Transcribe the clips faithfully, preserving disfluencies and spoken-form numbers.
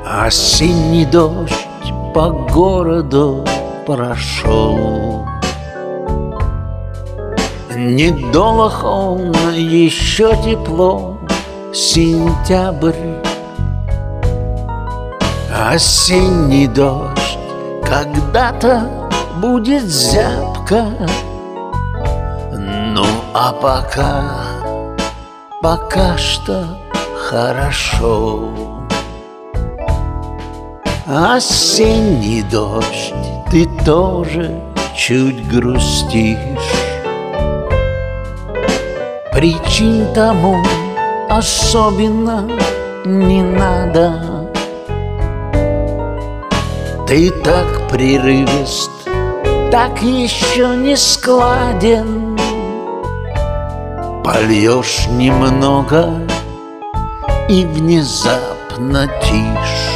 Осенний дождь по городу прошел. Не долог он, еще тепло, сентябрь. Осенний дождь когда-то будет зябко. Ну а пока, пока что хорошо. Осенний дождь, ты тоже чуть грустишь. Причин тому особенно не надо. Ты так прерывист, так еще не складен. Польешь немного и внезапно тишь.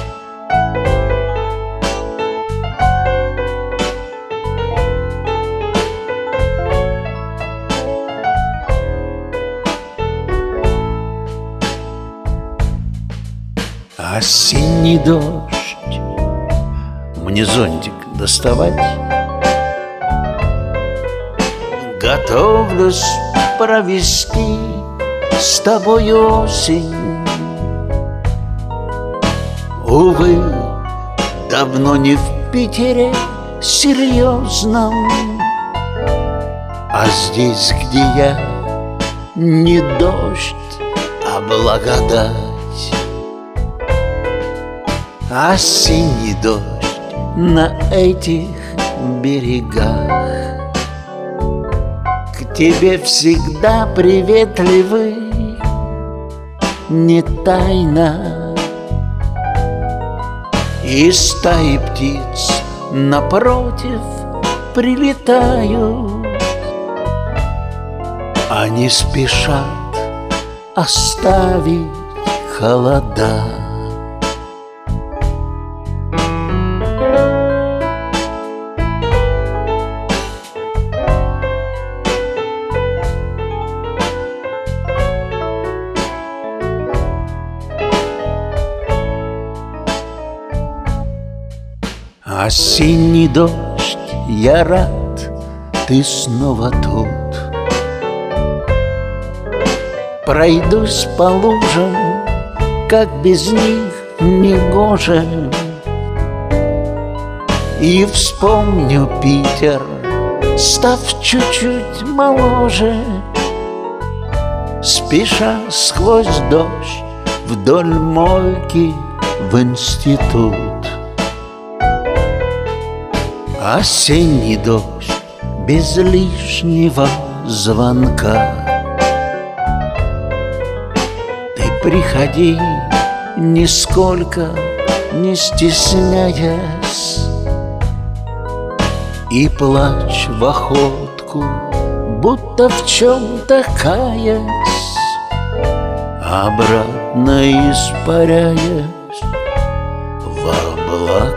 Осенний дождь, мне зонтик доставать? Готовлюсь провести с тобой осень. Увы, давно не в Питере серьезном, а здесь, где я, не дождь, а благодать. Осенний дождь на этих берегах к тебе всегда приветливый, не тайна. И стаи птиц напротив прилетают. Они спешат оставить холода. Осенний дождь, я рад, ты снова тут. Пройдусь по лужам, как без них негоже, и вспомню Питер, став чуть-чуть моложе. Спеша сквозь дождь вдоль мойки в институт. Осенний дождь без лишнего звонка. Ты приходи, нисколько не стесняясь, и плачь в охотку, будто в чем-то каясь, обратно испаряясь в облака.